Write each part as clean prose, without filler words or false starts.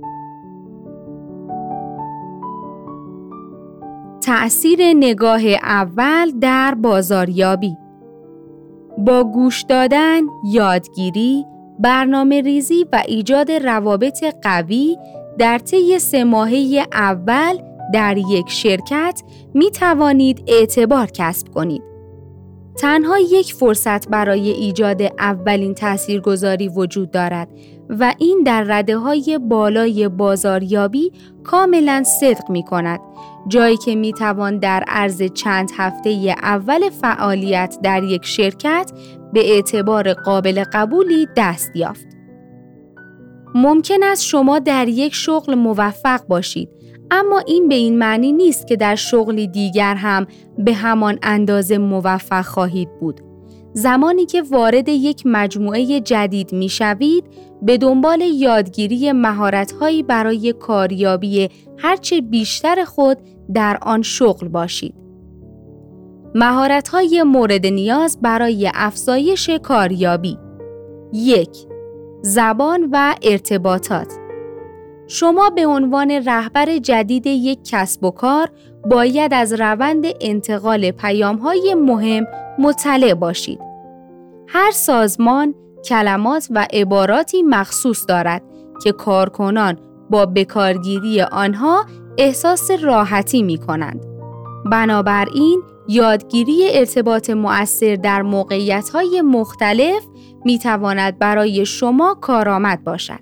تأثیر نگاه اول در بازاریابی. با گوش دادن، یادگیری، برنامه ریزی و ایجاد روابط قوی در طی 3 ماهه اول در یک شرکت می توانید اعتبار کسب کنید. تنها یک فرصت برای ایجاد اولین تاثیرگذاری وجود دارد و این در رده‌های بالای بازاریابی کاملاً صدق می‌کند، جایی که می‌توان در عرض چند هفته اول فعالیت در یک شرکت به اعتبار قابل قبولی دست یافت. ممکن است شما در یک شغل موفق باشید، اما این به این معنی نیست که در شغلی دیگر هم به همان اندازه موفق خواهید بود. زمانی که وارد یک مجموعه جدید می‌شوید، به دنبال یادگیری مهارت‌هایی برای کاریابی هرچه بیشتر خود در آن شغل باشید. مهارت‌های مورد نیاز برای افزایش کاریابی: 1. زبان و ارتباطات. شما به عنوان رهبر جدید یک کسب و کار باید از روند انتقال پیام‌های مهم مطلع باشید. هر سازمان کلمات و عباراتی مخصوص دارد که کارکنان با بکارگیری آنها احساس راحتی می‌کنند. بنابراین یادگیری ارتباط مؤثر در موقعیت‌های مختلف می‌تواند برای شما کارآمد باشد.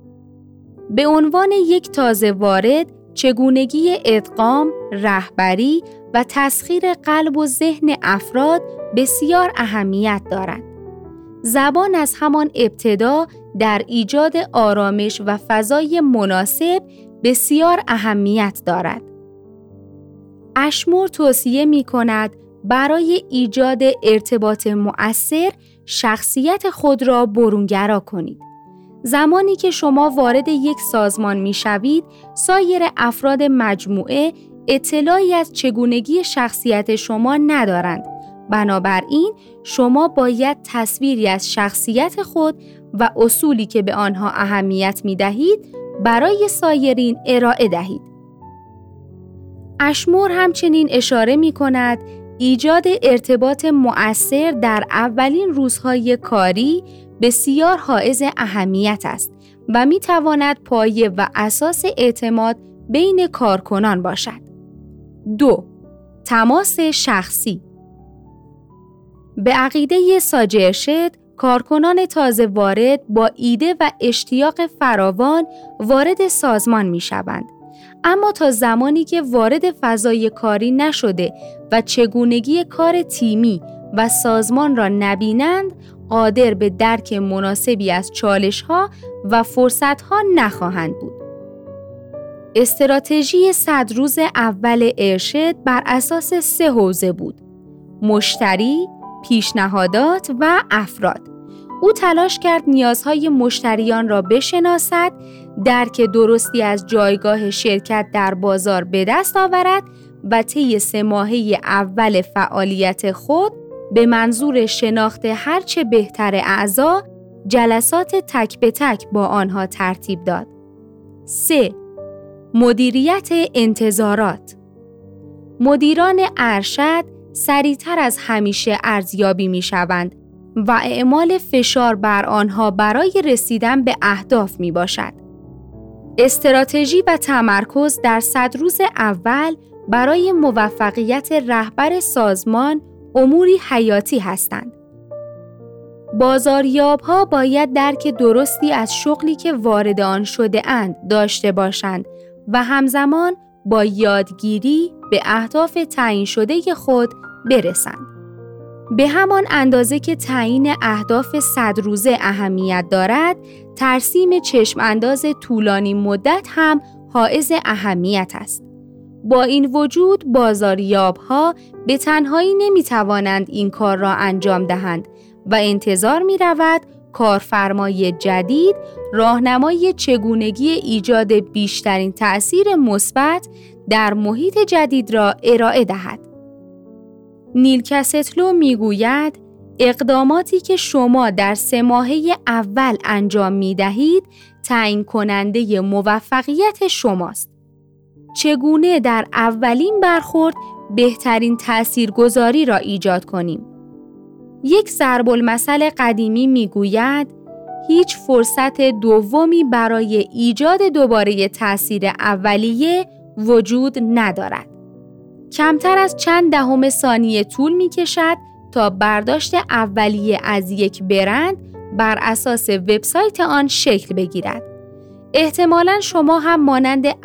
به عنوان یک تازه وارد، چگونگی ادغام، رهبری و تسخیر قلب و ذهن افراد بسیار اهمیت دارد. زبان از همان ابتدا در ایجاد آرامش و فضای مناسب بسیار اهمیت دارد. اشمور توصیه می‌کند برای ایجاد ارتباط مؤثر شخصیت خود را برونگرا کنید. زمانی که شما وارد یک سازمان می‌شوید، سایر افراد مجموعه اطلاعی از چگونگی شخصیت شما ندارند. بنابراین شما باید تصویری از شخصیت خود و اصولی که به آنها اهمیت می‌دهید برای سایرین ارائه دهید. اشمور همچنین اشاره می‌کند ایجاد ارتباط مؤثر در اولین روزهای کاری بسیار حائز اهمیت است و می‌تواند پایه و اساس اعتماد بین کارکنان باشد. 2. تماس شخصی. به عقیده ساجی ارشد، کارکنان تازه وارد با ایده و اشتیاق فراوان وارد سازمان می‌شوند. اما تا زمانی که وارد فضای کاری نشده و چگونگی کار تیمی و سازمان را نبینند، قادر به درک مناسبی از چالش‌ها و فرصت‌ها نخواهند بود. استراتژی 100 روز اول ارشد بر اساس 3 حوزه بود: مشتری، پیشنهادات و افراد. او تلاش کرد نیازهای مشتریان را بشناسد، درک درستی از جایگاه شرکت در بازار به دست آورد و طی 3 ماهه اول فعالیت خود به منظور شناخت هرچه بهتر اعضا، جلسات تک به تک با آنها ترتیب داد. 3. مدیریت انتظارات. مدیران ارشد سریعتر از همیشه ارزیابی می‌شوند و اعمال فشار بر آنها برای رسیدن به اهداف میباشد. استراتژی و تمرکز در 100 روز اول برای موفقیت رهبر سازمان اموری حیاتی هستند. بازاریاب‌ها باید درک درستی از شغلی که وارد آن شده اند داشته باشند و همزمان با یادگیری به اهداف تعیین شده خود برسند. به همان اندازه که تعیین اهداف 100 روزه اهمیت دارد، ترسیم چشم انداز طولانی مدت هم حائز اهمیت است. با این وجود بازاریاب‌ها به تنهایی نمی‌توانند این کار را انجام دهند و انتظار می‌رود کارفرمای جدید راهنمای چگونگی ایجاد بیشترین تأثیر مثبت در محیط جدید را ارائه دهد. نیل کاستلو میگوید اقداماتی که شما در 3 ماهه اول انجام می‌دهید تعیین کننده موفقیت شماست. چگونه در اولین برخورد بهترین تاثیرگذاری را ایجاد کنیم؟ یک ضرب‌المثل قدیمی میگوید هیچ فرصت دومی برای ایجاد دوباره تاثیر اولیه وجود ندارد. کمتر از چند دهم ثانیه طول می‌کشد تا برداشت اولیه از یک برند بر اساس وبسایت آن شکل بگیرد. احتمالاً شما هم مانند